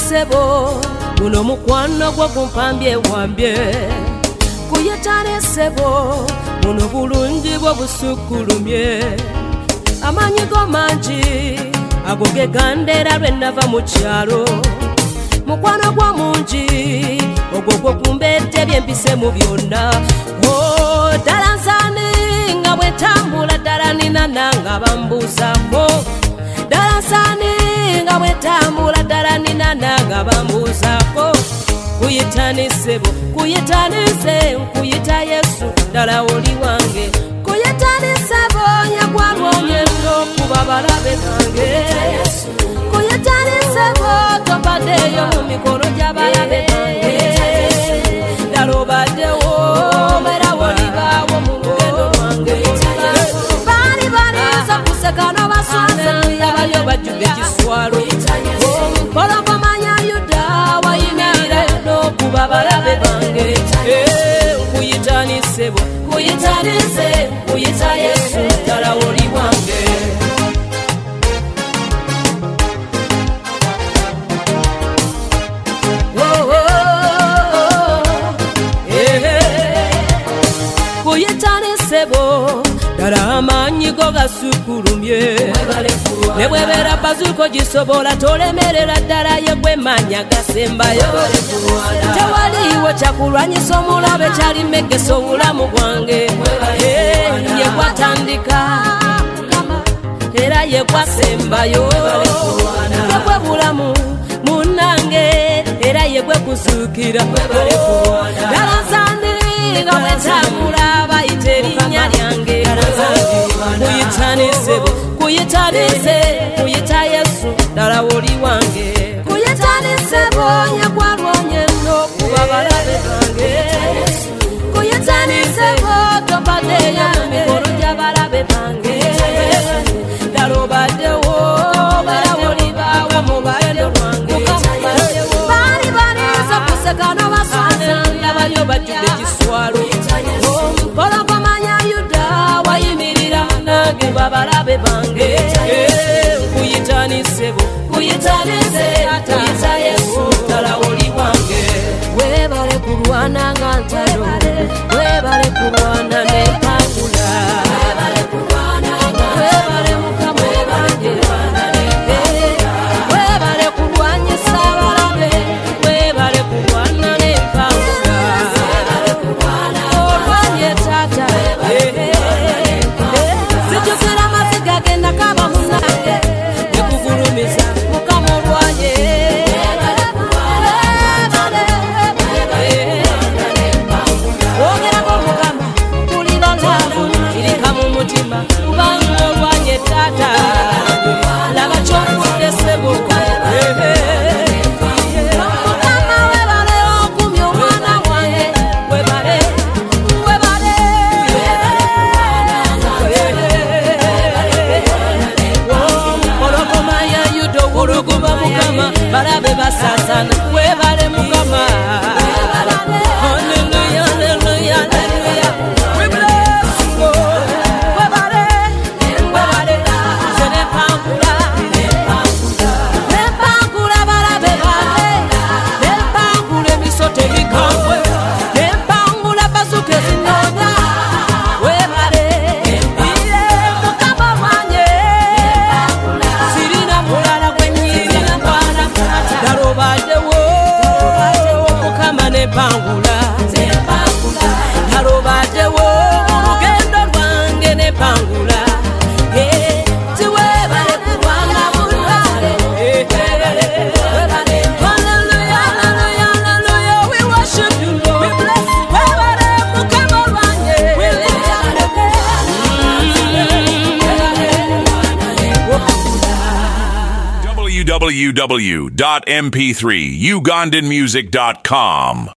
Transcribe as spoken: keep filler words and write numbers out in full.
sebo guno mukwano gwo kumpambye wambye kuyitane sebo muno bulungi bwo busukulumye amanyi go mangi agoge gandera lwe nava mu kyalo mukwano gwo mungi ogwo gwo kumbedde byempise mu byonna oh ddala nsaani nga bwe tambula ddala nina nanga bambuuzako ddala nsaani nga bwe tambula ddala nina nanga bambuuzako kuyitani sebo kuyitani se nkuyita Yesu ddala oli wange kuyitani sebo nyagwalwonye n'okuba balabe bange kuyitani sebo tobaddeyo mu mikono gy'abalabe bange ddala obaddewo era wolibaawo mu lugendo lwange baali baliza kuseka n'obaswaza abalyo bajjudde ekiswalo mpologomanya Yuda wayimirira n'okuba balabe bange nkuyitani sebo kuyitani se nkuyita Yesu ddala oli wange kuyitani sebo ddala amaanyi go gasukulumye ne bwebera bazuko gisobola tolemerera ddala ye gwe manya gasembayo tewaliiwo kyakulwanyisa omulabe kyalimegesa obulamu bwange ye gwatandika era ye gwasembayo ye gwe bulamu munnange era ye gwe kuzuukira ddala nsaani nga bwe tambula bayita erinnya lyange kuyitani sebo kuyitani se kuyita Yesu ddala oli wange kuyitani sebo nyagwalwonye n'okuba balabe bange kuyitani sebo tobaddeyo mu mikono gy'abalabe bange ddala obaddewo era wolibaawo mu lugendo lwange baali baliza kuseka n'obaswaza ndabayo bajjudde ekiswalo mpologomanya Yuda wayimirira nange babalabe bange nkuyitani sebo kuyitani se kuyita Yesu ddala oli wange webale kulwana nga ntalo webale kulwana n'empangula webale mukama wange webale kulwanyisa abalabe webale kulwana n'empangula olwanye taata zijjukira amaziga genda kaba munange nekugulumiza mukama olwanye wogerako mukama kulira laavu kirika mu mutima kubanga olwanye taata laba kyokudde sebo mukama webale okumya omwana wange webale webale ologomanya Yuda owuluguma mukama balabe basasana webale mukama haleluya haleluya haleluya we bless you Lord webale webale zenepangula nempangula balabe bange nempangula emisoto emikambwe nempangula bazuka ezinoonya webale iye mukama wange sirina mulala gwenyirira mwana ddala obaddewo mukama nempangula ddala obaddewo olugendo lwange nempangula tiwebale kulwana mulwale haleluya haleluya haleluya we worship you Lord webale mukama wange w w w dot m p three ugandan music dot com